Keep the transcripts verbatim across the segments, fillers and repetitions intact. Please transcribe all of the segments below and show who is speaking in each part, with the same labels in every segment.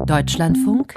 Speaker 1: Deutschlandfunk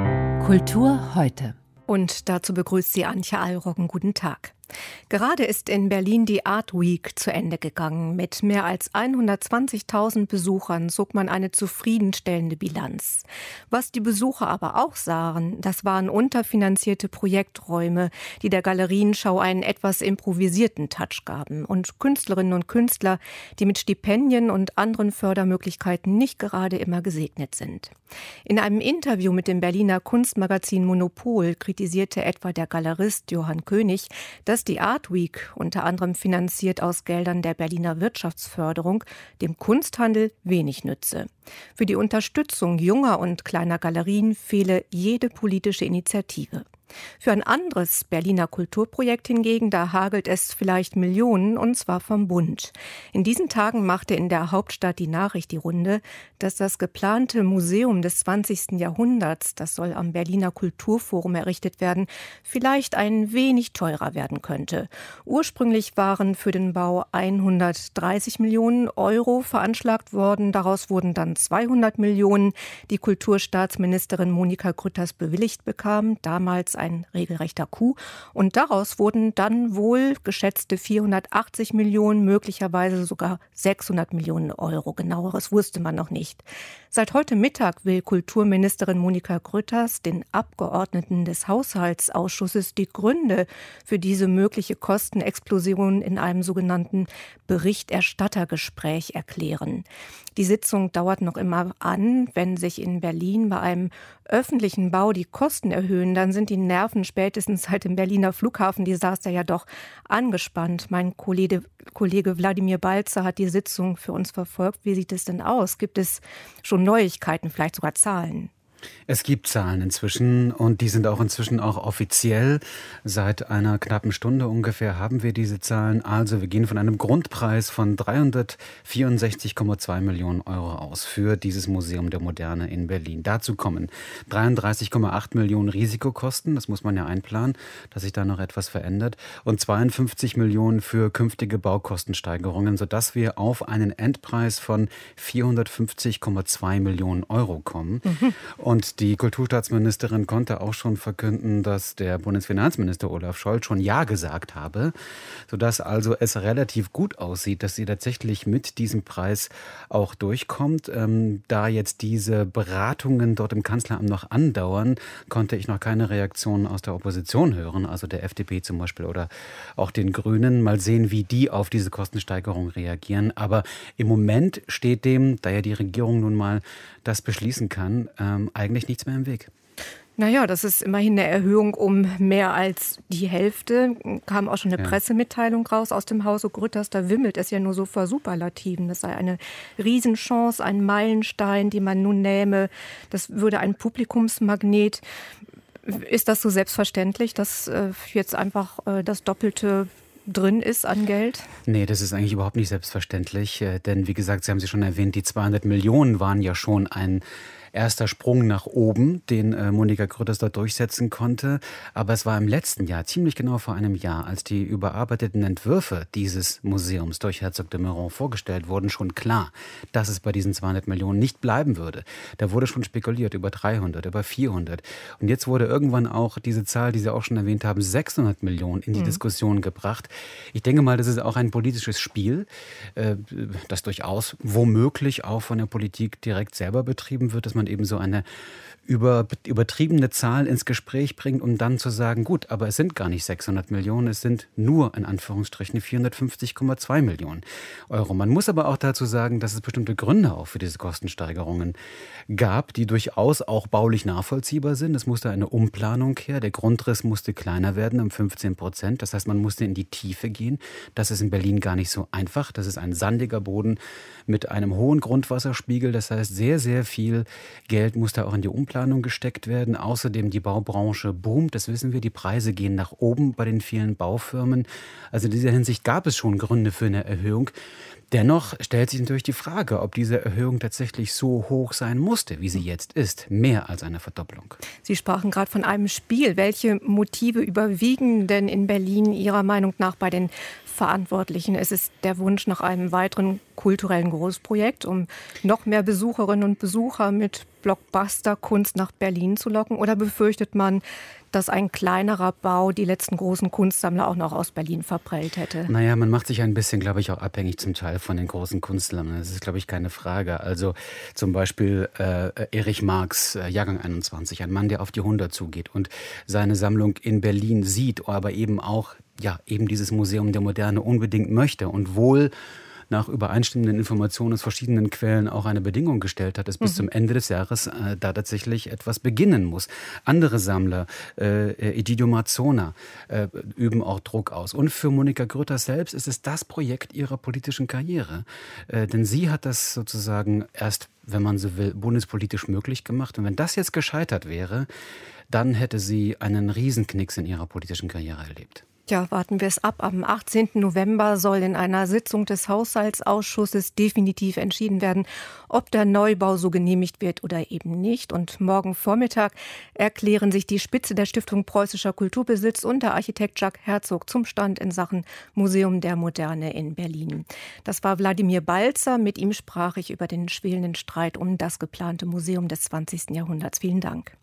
Speaker 1: Kultur heute.
Speaker 2: Und dazu begrüßt sie Antje Alroggen. Guten Tag. Gerade ist in Berlin die Art Week zu Ende gegangen. Mit mehr als hundertzwanzigtausend Besuchern zog man eine zufriedenstellende Bilanz. Was die Besucher aber auch sahen, das waren unterfinanzierte Projekträume, die der Galerienschau einen etwas improvisierten Touch gaben. Und Künstlerinnen und Künstler, die mit Stipendien und anderen Fördermöglichkeiten nicht gerade immer gesegnet sind. In einem Interview mit dem Berliner Kunstmagazin Monopol kritisierte etwa der Galerist Johann König, dass die Art Week, unter anderem finanziert aus Geldern der Berliner Wirtschaftsförderung, dem Kunsthandel wenig nütze. Für die Unterstützung junger und kleiner Galerien fehle jede politische Initiative. Für ein anderes Berliner Kulturprojekt hingegen, da hagelt es vielleicht Millionen, und zwar vom Bund. In diesen Tagen machte in der Hauptstadt die Nachricht die Runde, dass das geplante Museum des zwanzigsten Jahrhunderts, das soll am Berliner Kulturforum errichtet werden, vielleicht ein wenig teurer werden könnte. Ursprünglich waren für den Bau hundertdreißig Millionen Euro veranschlagt worden, daraus wurden dann zweihundert Millionen, die Kulturstaatsministerin Monika Grütters bewilligt bekam, damals ein regelrechter Coup. Und daraus wurden dann wohl geschätzte vierhundertachtzig Millionen, möglicherweise sogar sechshundert Millionen Euro. Genaueres wusste man noch nicht. Seit heute Mittag will Kulturministerin Monika Grütters den Abgeordneten des Haushaltsausschusses die Gründe für diese mögliche Kostenexplosion in einem sogenannten Berichterstattergespräch erklären. Die Sitzung dauert noch immer an. Wenn sich in Berlin bei einem öffentlichen Bau die Kosten erhöhen, dann sind die Nerven spätestens seit dem Berliner Flughafendesaster ja doch angespannt. Mein Kollege, Kollege Wladimir Balzer hat die Sitzung für uns verfolgt. Wie sieht es denn aus? Gibt es schon Neuigkeiten, vielleicht sogar Zahlen?
Speaker 3: Es gibt Zahlen inzwischen und die sind auch inzwischen auch offiziell. Seit einer knappen Stunde ungefähr haben wir diese Zahlen. Also wir gehen von einem Grundpreis von dreihundertvierundsechzig Komma zwei Millionen Euro aus für dieses Museum der Moderne in Berlin. Dazu kommen dreiunddreißig Komma acht Millionen Risikokosten, das muss man ja einplanen, dass sich da noch etwas verändert, und zweiundfünfzig Millionen für künftige Baukostensteigerungen, sodass wir auf einen Endpreis von vierhundertfünfzig Komma zwei Millionen Euro kommen. Mhm. Und die Kulturstaatsministerin konnte auch schon verkünden, dass der Bundesfinanzminister Olaf Scholz schon Ja gesagt habe, sodass also es relativ gut aussieht, dass sie tatsächlich mit diesem Preis auch durchkommt. Ähm, da jetzt diese Beratungen dort im Kanzleramt noch andauern, konnte ich noch keine Reaktionen aus der Opposition hören, also der F D P zum Beispiel oder auch den Grünen. Mal sehen, wie die auf diese Kostensteigerung reagieren. Aber im Moment steht dem, da ja die Regierung nun mal das beschließen kann, ähm, eigentlich nichts mehr im Weg.
Speaker 2: Naja, das ist immerhin eine Erhöhung um mehr als die Hälfte. Kam auch schon eine ja. Pressemitteilung raus aus dem Hause Grütters. Da wimmelt es ja nur so vor Superlativen. Das sei eine Riesenchance, ein Meilenstein, den man nun nähme. Das würde ein Publikumsmagnet. Ist das so selbstverständlich, dass äh, jetzt einfach äh, das Doppelte drin ist an Geld?
Speaker 3: Nee, das ist eigentlich überhaupt nicht selbstverständlich. Denn wie gesagt, Sie haben sie schon erwähnt, die zweihundert Millionen waren ja schon ein erster Sprung nach oben, den äh, Monika Grütters da durchsetzen konnte. Aber es war im letzten Jahr, ziemlich genau vor einem Jahr, als die überarbeiteten Entwürfe dieses Museums durch Herzog de Meuron vorgestellt wurden, schon klar, dass es bei diesen zweihundert Millionen nicht bleiben würde. Da wurde schon spekuliert über dreihundert, über vierhundert. Und jetzt wurde irgendwann auch diese Zahl, die Sie auch schon erwähnt haben, sechshundert Millionen in die mhm. Diskussion gebracht. Ich denke mal, das ist auch ein politisches Spiel, äh, das durchaus womöglich auch von der Politik direkt selber betrieben wird, dass man eben so eine über, übertriebene Zahl ins Gespräch bringt, um dann zu sagen, gut, aber es sind gar nicht sechshundert Millionen, es sind nur in Anführungsstrichen vierhundertfünfzig Komma zwei Millionen Euro. Man muss aber auch dazu sagen, dass es bestimmte Gründe auch für diese Kostensteigerungen gab, die durchaus auch baulich nachvollziehbar sind. Es musste eine Umplanung her, der Grundriss musste kleiner werden um fünfzehn Prozent. Das heißt, man musste in die Tiefe gehen. Das ist in Berlin gar nicht so einfach. Das ist ein sandiger Boden mit einem hohen Grundwasserspiegel. Das heißt, sehr, sehr viel Geld musste auch in die Umplanung gesteckt werden. Außerdem die Baubranche boomt, das wissen wir. Die Preise gehen nach oben bei den vielen Baufirmen. Also in dieser Hinsicht gab es schon Gründe für eine Erhöhung. Dennoch stellt sich natürlich die Frage, ob diese Erhöhung tatsächlich so hoch sein musste, wie sie jetzt ist. Mehr als eine Verdopplung.
Speaker 2: Sie sprachen gerade von einem Spiel. Welche Motive überwiegen denn in Berlin Ihrer Meinung nach bei den Verantwortlichen? Es ist der Wunsch nach einem weiteren kulturellen Großprojekt, um noch mehr Besucherinnen und Besucher mit Blockbuster-Kunst nach Berlin zu locken? Oder befürchtet man, dass ein kleinerer Bau die letzten großen Kunstsammler auch noch aus Berlin verprellt hätte?
Speaker 3: Naja, man macht sich ein bisschen, glaube ich, auch abhängig zum Teil von den großen Kunstsammlern. Das ist, glaube ich, keine Frage. Also zum Beispiel äh, Erich Marx, äh, Jahrgang einundzwanzig, ein Mann, der auf die hundert zugeht und seine Sammlung in Berlin sieht, aber eben auch ja, eben dieses Museum der Moderne unbedingt möchte und wohl nach übereinstimmenden Informationen aus verschiedenen Quellen auch eine Bedingung gestellt hat, dass bis mhm. zum Ende des Jahres äh, da tatsächlich etwas beginnen muss. Andere Sammler, äh, Egidio Marzona, äh, üben auch Druck aus. Und für Monika Grütters selbst ist es das Projekt ihrer politischen Karriere. Äh, denn sie hat das sozusagen erst, wenn man so will, bundespolitisch möglich gemacht. Und wenn das jetzt gescheitert wäre, dann hätte sie einen Riesenknicks in ihrer politischen Karriere erlebt.
Speaker 2: Ja, warten wir es ab. Am achtzehnten November soll in einer Sitzung des Haushaltsausschusses definitiv entschieden werden, ob der Neubau so genehmigt wird oder eben nicht. Und morgen Vormittag erklären sich die Spitze der Stiftung Preußischer Kulturbesitz und der Architekt Jacques Herzog zum Stand in Sachen Museum der Moderne in Berlin. Das war Wladimir Balzer. Mit ihm sprach ich über den schwelenden Streit um das geplante Museum des zwanzigsten Jahrhunderts. Vielen Dank.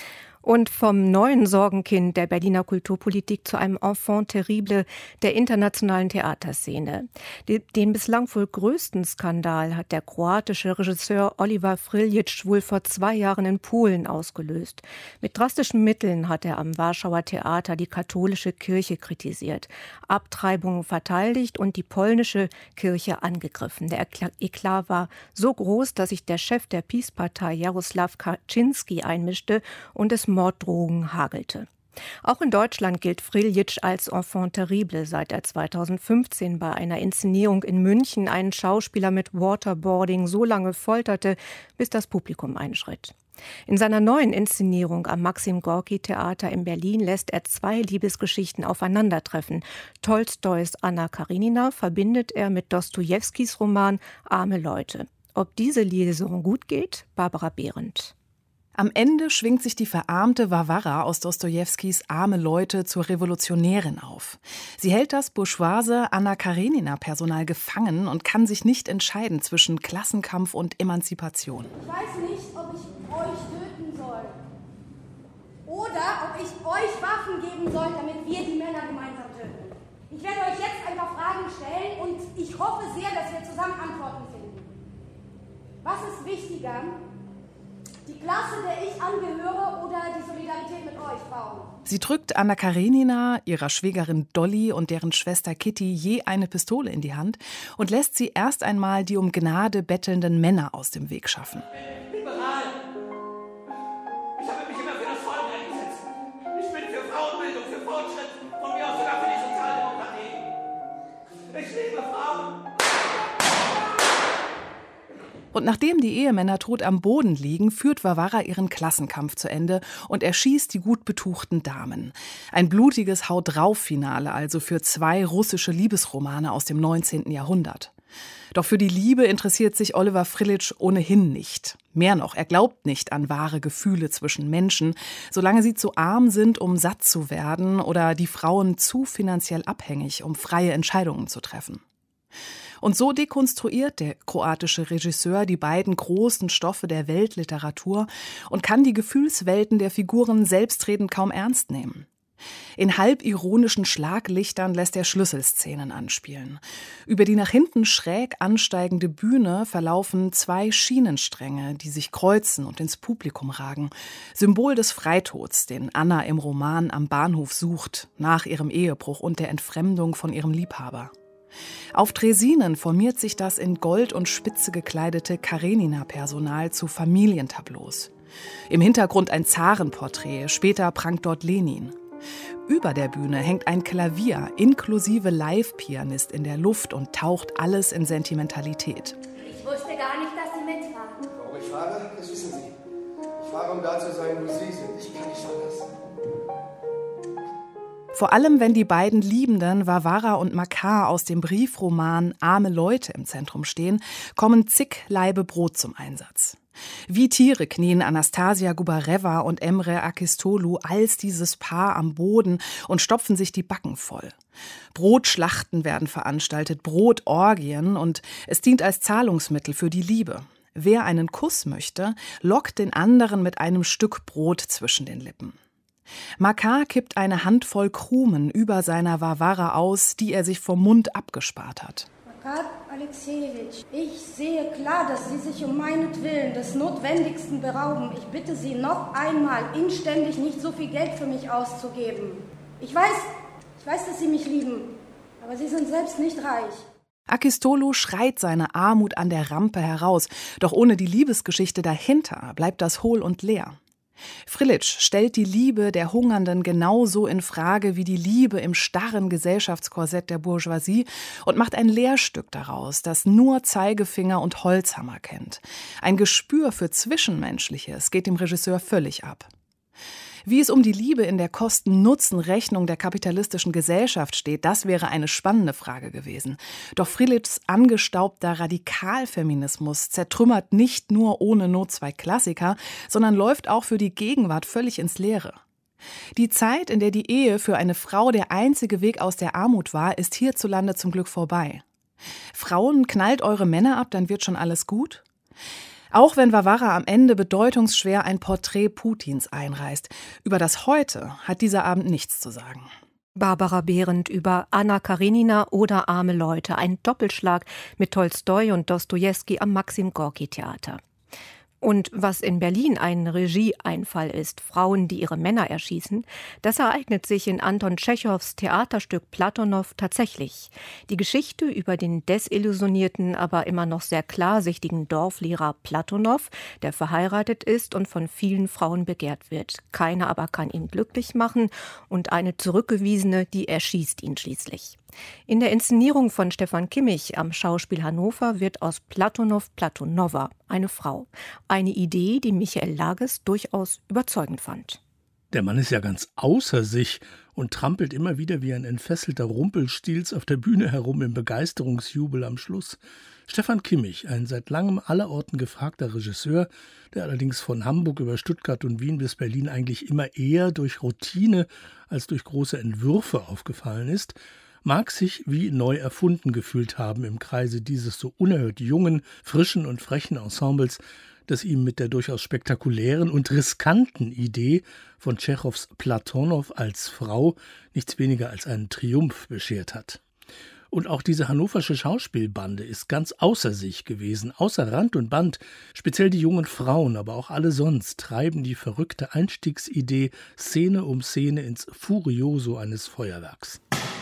Speaker 2: Und vom neuen Sorgenkind der Berliner Kulturpolitik zu einem Enfant terrible der internationalen Theaterszene. Den bislang wohl größten Skandal hat der kroatische Regisseur Oliver Frljić wohl vor zwei Jahren in Polen ausgelöst. Mit drastischen Mitteln hat er am Warschauer Theater die katholische Kirche kritisiert, Abtreibungen verteidigt und die polnische Kirche angegriffen. Der Eklat war so groß, dass sich der Chef der PiS-Partei Jarosław Kaczynski einmischte und es Morddrohungen hagelte. Auch in Deutschland gilt Frljić als Enfant terrible, seit er zweitausendfünfzehn bei einer Inszenierung in München einen Schauspieler mit Waterboarding so lange folterte, bis das Publikum einschritt. In seiner neuen Inszenierung am Maxim-Gorki-Theater in Berlin lässt er zwei Liebesgeschichten aufeinandertreffen. Tolstois Anna Karenina verbindet er mit Dostojewskis Roman Arme Leute. Ob diese Liaison gut geht? Barbara Behrendt.
Speaker 4: Am Ende schwingt sich die verarmte Warwara aus Dostojewskis Arme Leute zur Revolutionärin auf. Sie hält das bourgeoise Anna Karenina-Personal gefangen und kann sich nicht entscheiden zwischen Klassenkampf und Emanzipation.
Speaker 5: Ich weiß nicht, ob ich euch töten soll. Oder ob ich euch Waffen geben soll, damit wir die Männer gemeinsam töten. Ich werde euch jetzt ein paar Fragen stellen und ich hoffe sehr, dass wir zusammen Antworten finden. Was ist wichtiger? Die Klasse, der ich angehöre, oder die Solidarität mit euch, Frauen?
Speaker 4: Sie drückt Anna Karenina, ihrer Schwägerin Dolly und deren Schwester Kitty je eine Pistole in die Hand und lässt sie erst einmal die um Gnade bettelnden Männer aus dem Weg schaffen.
Speaker 6: Liberal! Ich habe mich immer für das Volk eingesetzt. Ich bin für Frauenbildung, für Fortschritt, von mir aus sogar für die Sozialdemokratie. Ich liebe Frauen!
Speaker 4: Und nachdem die Ehemänner tot am Boden liegen, führt Warwara ihren Klassenkampf zu Ende und erschießt die gut betuchten Damen. Ein blutiges Haut-drauf-Finale also für zwei russische Liebesromane aus dem neunzehnten Jahrhundert. Doch für die Liebe interessiert sich Oliver Frljić ohnehin nicht. Mehr noch, er glaubt nicht an wahre Gefühle zwischen Menschen, solange sie zu arm sind, um satt zu werden, oder die Frauen zu finanziell abhängig, um freie Entscheidungen zu treffen. Und so dekonstruiert der kroatische Regisseur die beiden großen Stoffe der Weltliteratur und kann die Gefühlswelten der Figuren selbstredend kaum ernst nehmen. In halbironischen Schlaglichtern lässt er Schlüsselszenen anspielen. Über die nach hinten schräg ansteigende Bühne verlaufen zwei Schienenstränge, die sich kreuzen und ins Publikum ragen. Symbol des Freitods, den Anna im Roman am Bahnhof sucht, nach ihrem Ehebruch und der Entfremdung von ihrem Liebhaber. Auf Draisinen formiert sich das in Gold und Spitze gekleidete Karenina-Personal zu Familientableaus. Im Hintergrund ein Zarenporträt, später prangt dort Lenin. Über der Bühne hängt ein Klavier inklusive Live-Pianist in der Luft und taucht alles in Sentimentalität.
Speaker 5: Ich wusste gar nicht, dass Sie mitfahren.
Speaker 7: Warum ich fahre, das wissen Sie. Ich fahre, um da zu sein, wo Sie sind. Ich kann nicht anders.
Speaker 4: Vor allem, wenn die beiden Liebenden Warwara und Makar aus dem Briefroman Arme Leute im Zentrum stehen, kommen zig Laibe Brot zum Einsatz. Wie Tiere knien Anastasia Gubarewa und Emre Akistolu als dieses Paar am Boden und stopfen sich die Backen voll. Brotschlachten werden veranstaltet, Brotorgien, und es dient als Zahlungsmittel für die Liebe. Wer einen Kuss möchte, lockt den anderen mit einem Stück Brot zwischen den Lippen. Makar kippt eine Handvoll Krumen über seiner Warwara aus, die er sich vom Mund abgespart hat.
Speaker 5: Makar Alexejewitsch, ich sehe klar, dass Sie sich um meinetwillen des Notwendigsten berauben. Ich bitte Sie noch einmal inständig nicht so viel Geld für mich auszugeben. Ich weiß, ich weiß, dass Sie mich lieben, aber Sie sind selbst nicht reich.
Speaker 4: Akistolo schreit seine Armut an der Rampe heraus, doch ohne die Liebesgeschichte dahinter bleibt das hohl und leer. Frljić stellt die Liebe der Hungernden genauso in Frage wie die Liebe im starren Gesellschaftskorsett der Bourgeoisie und macht ein Lehrstück daraus, das nur Zeigefinger und Holzhammer kennt. Ein Gespür für Zwischenmenschliches geht dem Regisseur völlig ab. Wie es um die Liebe in der Kosten-Nutzen-Rechnung der kapitalistischen Gesellschaft steht, das wäre eine spannende Frage gewesen. Doch Frljićs angestaubter Radikalfeminismus zertrümmert nicht nur ohne Not zwei Klassiker, sondern läuft auch für die Gegenwart völlig ins Leere. Die Zeit, in der die Ehe für eine Frau der einzige Weg aus der Armut war, ist hierzulande zum Glück vorbei. Frauen, knallt eure Männer ab, dann wird schon alles gut? Auch wenn Warwara am Ende bedeutungsschwer ein Porträt Putins einreißt. Über das Heute hat dieser Abend nichts zu sagen.
Speaker 2: Barbara Behrendt über Anna Karenina oder Arme Leute. Ein Doppelschlag mit Tolstoi und Dostojewski am Maxim-Gorki-Theater. Und was in Berlin ein Regieeinfall ist, Frauen, die ihre Männer erschießen, das ereignet sich in Anton Tschechows Theaterstück Platonow tatsächlich. Die Geschichte über den desillusionierten, aber immer noch sehr klarsichtigen Dorflehrer Platonow, der verheiratet ist und von vielen Frauen begehrt wird. Keine aber kann ihn glücklich machen und eine zurückgewiesene, die erschießt ihn schließlich. In der Inszenierung von Stefan Kimmich am Schauspiel Hannover wird aus Platonow Platonowa eine Frau. Eine Idee, die Michael Lages durchaus überzeugend fand.
Speaker 8: Der Mann ist ja ganz außer sich und trampelt immer wieder wie ein entfesselter Rumpelstilz auf der Bühne herum im Begeisterungsjubel am Schluss. Stefan Kimmich, ein seit langem allerorten gefragter Regisseur, der allerdings von Hamburg über Stuttgart und Wien bis Berlin eigentlich immer eher durch Routine als durch große Entwürfe aufgefallen ist, mag sich wie neu erfunden gefühlt haben im Kreise dieses so unerhört jungen, frischen und frechen Ensembles, das ihm mit der durchaus spektakulären und riskanten Idee von Tschechows Platonow als Frau nichts weniger als einen Triumph beschert hat. Und auch diese hannoversche Schauspielbande ist ganz außer sich gewesen, außer Rand und Band. Speziell die jungen Frauen, aber auch alle sonst, treiben die verrückte Einstiegsidee Szene um Szene ins Furioso eines Feuerwerks.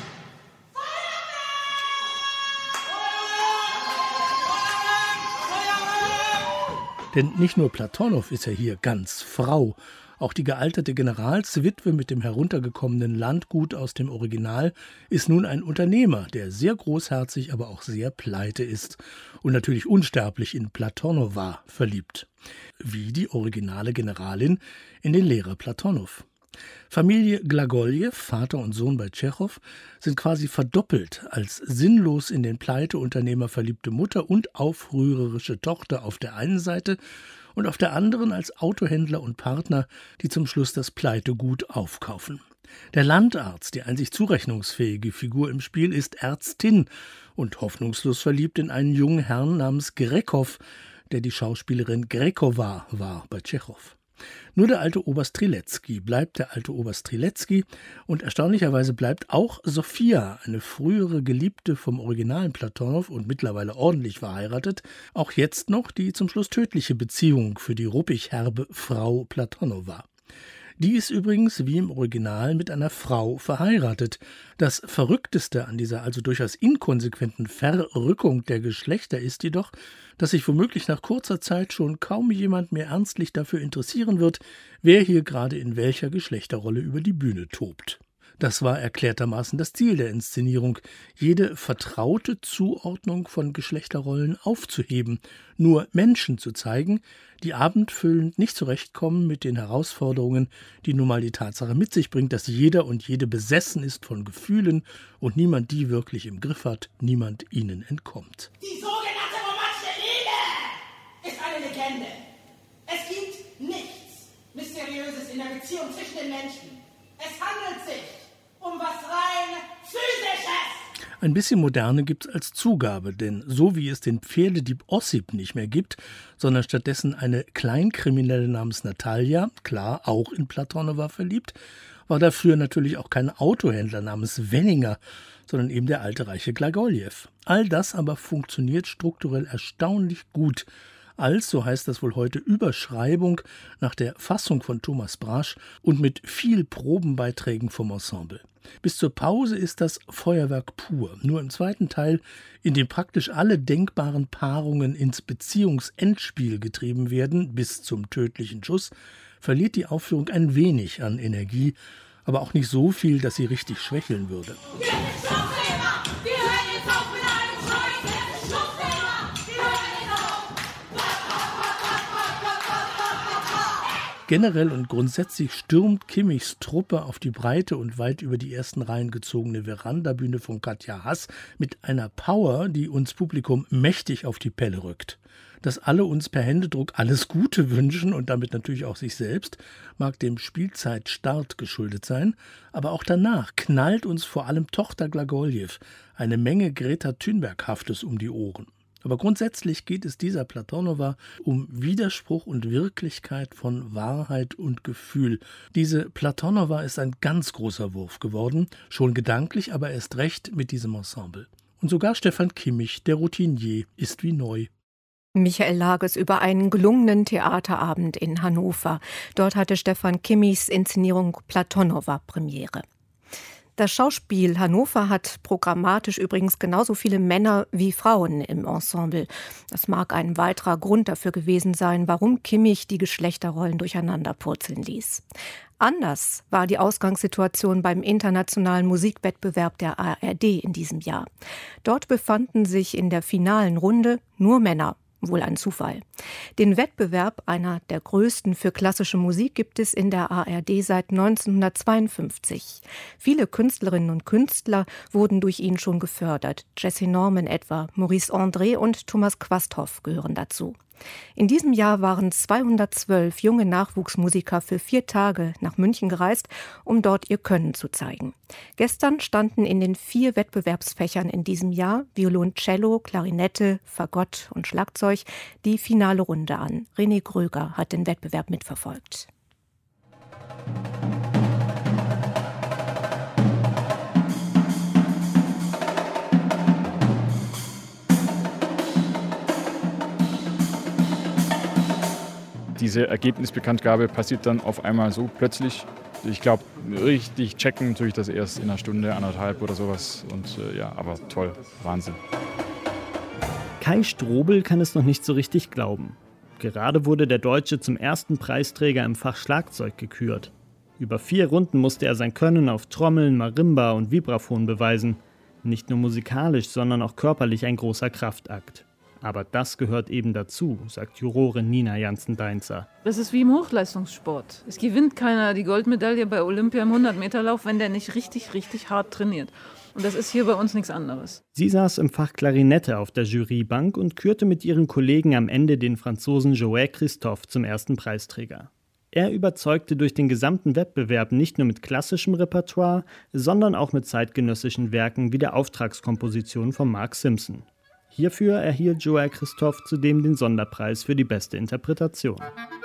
Speaker 8: Denn nicht nur Platonow ist ja hier ganz Frau. Auch die gealterte Generalswitwe mit dem heruntergekommenen Landgut aus dem Original ist nun ein Unternehmer, der sehr großherzig, aber auch sehr pleite ist und natürlich unsterblich in Platonowa verliebt. Wie die originale Generalin in den Lehrer Platonow. Familie Glagoljew, Vater und Sohn bei Tschechow, sind quasi verdoppelt als sinnlos in den Pleiteunternehmer verliebte Mutter und aufrührerische Tochter auf der einen Seite und auf der anderen als Autohändler und Partner, die zum Schluss das Pleitegut aufkaufen. Der Landarzt, die einzig zurechnungsfähige Figur im Spiel, ist Ärztin und hoffnungslos verliebt in einen jungen Herrn namens Grekow, der die Schauspielerin Grekova war bei Tschechow. Nur der alte Oberst Trilecki bleibt der alte Oberst Trilecki und erstaunlicherweise bleibt auch Sophia, eine frühere Geliebte vom originalen Platonow und mittlerweile ordentlich verheiratet, auch jetzt noch die zum Schluss tödliche Beziehung für die ruppig herbe Frau Platonowa. Die ist übrigens wie im Original mit einer Frau verheiratet. Das Verrückteste an dieser also durchaus inkonsequenten Verrückung der Geschlechter ist jedoch, dass sich womöglich nach kurzer Zeit schon kaum jemand mehr ernstlich dafür interessieren wird, wer hier gerade in welcher Geschlechterrolle über die Bühne tobt. Das war erklärtermaßen das Ziel der Inszenierung, jede vertraute Zuordnung von Geschlechterrollen aufzuheben, nur Menschen zu zeigen, die abendfüllend nicht zurechtkommen mit den Herausforderungen, die nun mal die Tatsache mit sich bringt, dass jeder und jede besessen ist von Gefühlen und niemand die wirklich im Griff hat, niemand ihnen entkommt.
Speaker 6: Die sogenannte romantische Liebe ist eine Legende. Es gibt nichts Mysteriöses in der Beziehung zwischen den Menschen. Es handelt sich um was rein Physisches.
Speaker 8: Ein bisschen Moderne gibt's als Zugabe, denn so wie es den Pferdedieb Ossip nicht mehr gibt, sondern stattdessen eine Kleinkriminelle namens Natalia, klar, auch in Platonowa verliebt, war da früher natürlich auch kein Autohändler namens Wenninger, sondern eben der alte reiche Glagoljew. All das aber funktioniert strukturell erstaunlich gut, als, so heißt das wohl heute, Überschreibung nach der Fassung von Thomas Brasch und mit viel Probenbeiträgen vom Ensemble. Bis zur Pause ist das Feuerwerk pur. Nur im zweiten Teil, in dem praktisch alle denkbaren Paarungen ins Beziehungsendspiel getrieben werden, bis zum tödlichen Schuss, verliert die Aufführung ein wenig an Energie, aber auch nicht so viel, dass sie richtig schwächeln würde. Generell und grundsätzlich stürmt Kimmichs Truppe auf die breite und weit über die ersten Reihen gezogene Verandabühne von Katja Haas mit einer Power, die uns Publikum mächtig auf die Pelle rückt. Dass alle uns per Händedruck alles Gute wünschen und damit natürlich auch sich selbst, mag dem Spielzeitstart geschuldet sein, aber auch danach knallt uns vor allem Tochter Glagoljew eine Menge Greta Thunberg-Haftes um die Ohren. Aber grundsätzlich geht es dieser Platonowa um Widerspruch und Wirklichkeit von Wahrheit und Gefühl. Diese Platonowa ist ein ganz großer Wurf geworden, schon gedanklich, aber erst recht mit diesem Ensemble. Und sogar Stefan Kimmich, der Routinier, ist wie neu.
Speaker 2: Michael Lages über einen gelungenen Theaterabend in Hannover. Dort hatte Stefan Kimmichs Inszenierung Platonowa Premiere. Das Schauspiel Hannover hat programmatisch übrigens genauso viele Männer wie Frauen im Ensemble. Das mag ein weiterer Grund dafür gewesen sein, warum Kimmich die Geschlechterrollen durcheinander purzeln ließ. Anders war die Ausgangssituation beim internationalen Musikwettbewerb der A R D in diesem Jahr. Dort befanden sich in der finalen Runde nur Männer. Wohl ein Zufall. Den Wettbewerb, einer der größten für klassische Musik, gibt es in der A R D seit neunzehnhundertzweiundfünfzig. Viele Künstlerinnen und Künstler wurden durch ihn schon gefördert. Jessy Norman etwa, Maurice André und Thomas Quasthoff gehören dazu. In diesem Jahr waren zweihundertzwölf junge Nachwuchsmusiker für vier Tage nach München gereist, um dort ihr Können zu zeigen. Gestern standen in den vier Wettbewerbsfächern in diesem Jahr Violoncello, Klarinette, Fagott und Schlagzeug die finale Runde an. René Gröger hat den Wettbewerb mitverfolgt.
Speaker 9: Diese Ergebnisbekanntgabe passiert dann auf einmal so plötzlich. Ich glaube, richtig checken tue ich das erst in einer Stunde, anderthalb oder sowas. Und äh, ja, aber toll, Wahnsinn.
Speaker 10: Kai Strobel kann es noch nicht so richtig glauben. Gerade wurde der Deutsche zum ersten Preisträger im Fach Schlagzeug gekürt. Über vier Runden musste er sein Können auf Trommeln, Marimba und Vibraphon beweisen. Nicht nur musikalisch, sondern auch körperlich ein großer Kraftakt. Aber das gehört eben dazu, sagt Jurorin Nina Janssen-Deinzer.
Speaker 11: Das ist wie im Hochleistungssport. Es gewinnt keiner die Goldmedaille bei Olympia im hundert-Meter-Lauf, wenn der nicht richtig, richtig hart trainiert. Und das ist hier bei uns nichts anderes.
Speaker 10: Sie saß im Fach Klarinette auf der Jurybank und kürte mit ihren Kollegen am Ende den Franzosen Joël Christophe zum ersten Preisträger. Er überzeugte durch den gesamten Wettbewerb nicht nur mit klassischem Repertoire, sondern auch mit zeitgenössischen Werken wie der Auftragskomposition von Mark Simpson. Hierfür erhielt Joël Christophe zudem den Sonderpreis für die beste Interpretation.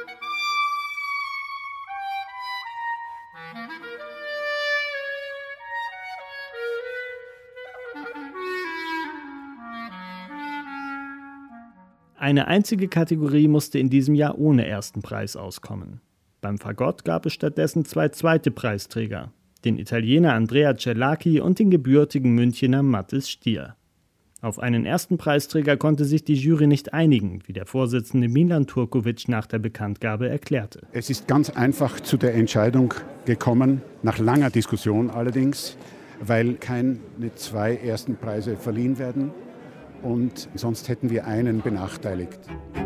Speaker 10: Eine einzige Kategorie musste in diesem Jahr ohne ersten Preis auskommen. Beim Fagott gab es stattdessen zwei zweite Preisträger, den Italiener Andrea Cellacchi und den gebürtigen Münchener Mathis Stier. Auf einen ersten Preisträger konnte sich die Jury nicht einigen, wie der Vorsitzende Milan Turkovic nach der Bekanntgabe erklärte.
Speaker 12: Es ist ganz einfach zu der Entscheidung gekommen, nach langer Diskussion allerdings, weil keine zwei ersten Preise verliehen werden und sonst hätten wir einen benachteiligt.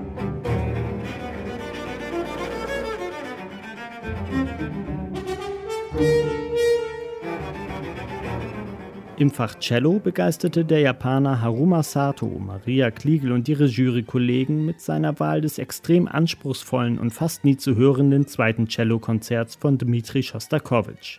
Speaker 10: Im Fach Cello begeisterte der Japaner Haruma Sato, Maria Kliegel und ihre Jurykollegen mit seiner Wahl des extrem anspruchsvollen und fast nie zu hörenden zweiten Cellokonzerts von Dmitri Schostakowitsch.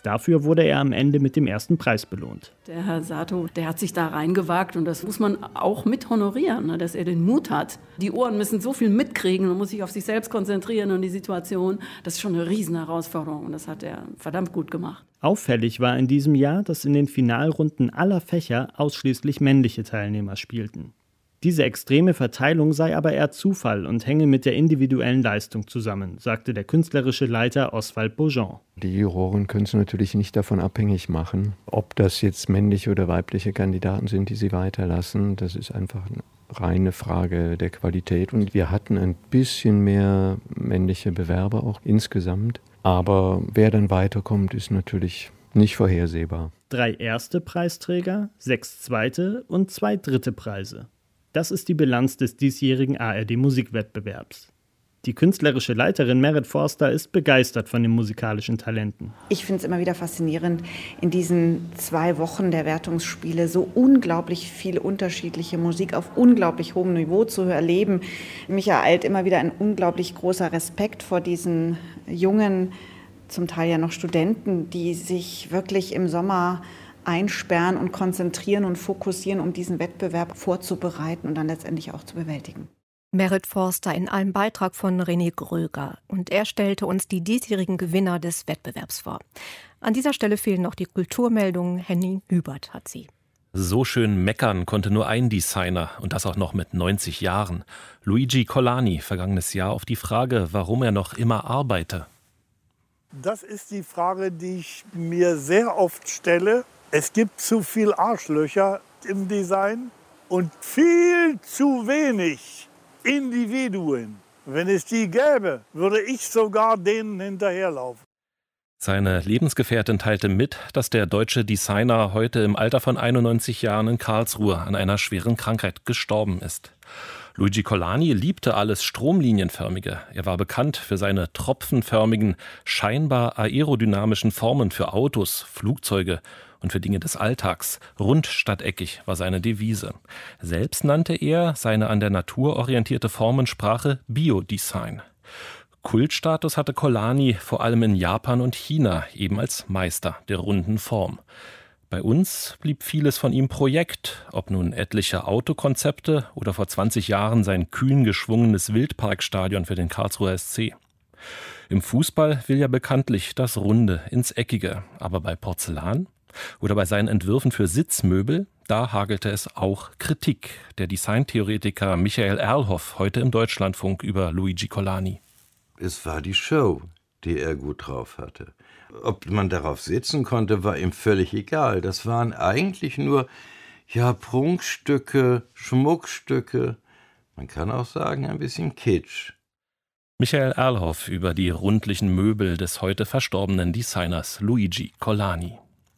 Speaker 10: Dafür wurde er am Ende mit dem ersten Preis belohnt.
Speaker 13: Der Herr Sato, der hat sich da reingewagt und das muss man auch mit honorieren, ne, dass er den Mut hat. Die Ohren müssen so viel mitkriegen, man muss sich auf sich selbst konzentrieren und die Situation. Das ist schon eine Riesenherausforderung und das hat er verdammt gut gemacht.
Speaker 10: Auffällig war in diesem Jahr, dass in den Finalrunden aller Fächer ausschließlich männliche Teilnehmer spielten. Diese extreme Verteilung sei aber eher Zufall und hänge mit der individuellen Leistung zusammen, sagte der künstlerische Leiter Oswald Beaujean.
Speaker 14: Die Juroren können es natürlich nicht davon abhängig machen, ob das jetzt männliche oder weibliche Kandidaten sind, die sie weiterlassen. Das ist einfach eine reine Frage der Qualität. Und wir hatten ein bisschen mehr männliche Bewerber auch insgesamt. Aber wer dann weiterkommt, ist natürlich nicht vorhersehbar.
Speaker 10: Drei erste Preisträger, sechs zweite und zwei dritte Preise. Das ist die Bilanz des diesjährigen A R D-Musikwettbewerbs. Die künstlerische Leiterin Merit Forster ist begeistert von den musikalischen Talenten.
Speaker 15: Ich finde es immer wieder faszinierend, in diesen zwei Wochen der Wertungsspiele so unglaublich viel unterschiedliche Musik auf unglaublich hohem Niveau zu erleben. Mich ereilt immer wieder ein unglaublich großer Respekt vor diesen jungen, zum Teil ja noch Studenten, die sich wirklich im Sommer einsperren und konzentrieren und fokussieren, um diesen Wettbewerb vorzubereiten und dann letztendlich auch zu bewältigen.
Speaker 2: Merit Forster in einem Beitrag von René Gröger. Und er stellte uns die diesjährigen Gewinner des Wettbewerbs vor. An dieser Stelle fehlen noch die Kulturmeldungen. Henning Hübert hat sie.
Speaker 16: So schön meckern konnte nur ein Designer und das auch noch mit neunzig Jahren. Luigi Colani, vergangenes Jahr auf die Frage, warum er noch immer arbeite.
Speaker 17: Das ist die Frage, die ich mir sehr oft stelle. Es gibt zu viel Arschlöcher im Design und viel zu wenig Individuen. Wenn es die gäbe, würde ich sogar denen hinterherlaufen.
Speaker 16: Seine Lebensgefährtin teilte mit, dass der deutsche Designer heute im Alter von einundneunzig Jahren in Karlsruhe an einer schweren Krankheit gestorben ist. Luigi Colani liebte alles Stromlinienförmige. Er war bekannt für seine tropfenförmigen, scheinbar aerodynamischen Formen für Autos, Flugzeuge und für Dinge des Alltags. Rund statt eckig war seine Devise. Selbst nannte er seine an der Natur orientierte Formensprache Biodesign. Kultstatus hatte Colani vor allem in Japan und China, eben als Meister der runden Form. Bei uns blieb vieles von ihm Projekt, ob nun etliche Autokonzepte oder vor zwanzig Jahren sein kühn geschwungenes Wildparkstadion für den Karlsruher S C. Im Fußball will ja bekanntlich das Runde ins Eckige, aber bei Porzellan oder bei seinen Entwürfen für Sitzmöbel, da hagelte es auch Kritik. Der Designtheoretiker Michael Erlhoff heute im Deutschlandfunk über Luigi Colani.
Speaker 18: Es war die Show, die er gut drauf hatte. Ob man darauf sitzen konnte, war ihm völlig egal. Das waren eigentlich nur, ja, Prunkstücke, Schmuckstücke. Man kann auch sagen, ein bisschen Kitsch.
Speaker 16: Michael Erlhoff über die rundlichen Möbel des heute verstorbenen Designers Luigi Colani.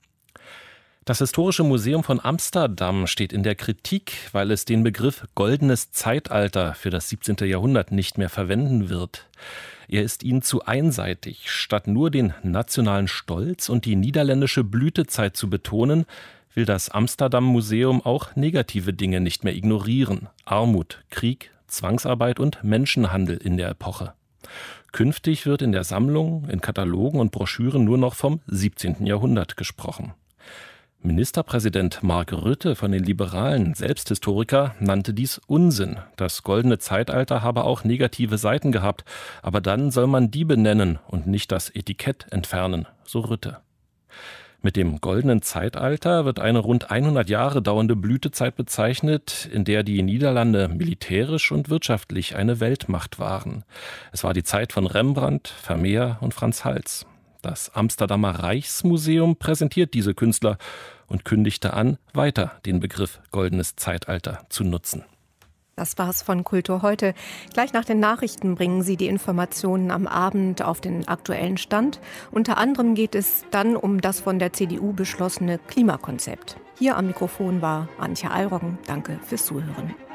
Speaker 16: Das Historische Museum von Amsterdam steht in der Kritik, weil es den Begriff goldenes Zeitalter für das siebzehnte Jahrhundert nicht mehr verwenden wird. Er ist ihnen zu einseitig. Statt nur den nationalen Stolz und die niederländische Blütezeit zu betonen, will das Amsterdam-Museum auch negative Dinge nicht mehr ignorieren. Armut, Krieg, Zwangsarbeit und Menschenhandel in der Epoche. Künftig wird in der Sammlung, in Katalogen und Broschüren nur noch vom siebzehnten Jahrhundert gesprochen. Ministerpräsident Mark Rutte von den Liberalen, selbst Historiker, nannte dies Unsinn. Das goldene Zeitalter habe auch negative Seiten gehabt, aber dann soll man die benennen und nicht das Etikett entfernen, so Rutte. Mit dem goldenen Zeitalter wird eine rund hundert Jahre dauernde Blütezeit bezeichnet, in der die Niederlande militärisch und wirtschaftlich eine Weltmacht waren. Es war die Zeit von Rembrandt, Vermeer und Franz Hals. Das Amsterdamer Reichsmuseum präsentiert diese Künstler und kündigte an, weiter den Begriff goldenes Zeitalter zu nutzen.
Speaker 2: Das war's von Kultur heute. Gleich nach den Nachrichten bringen Sie die Informationen am Abend auf den aktuellen Stand. Unter anderem geht es dann um das von der C D U beschlossene Klimakonzept. Hier am Mikrofon war Antje Alroggen. Danke fürs Zuhören.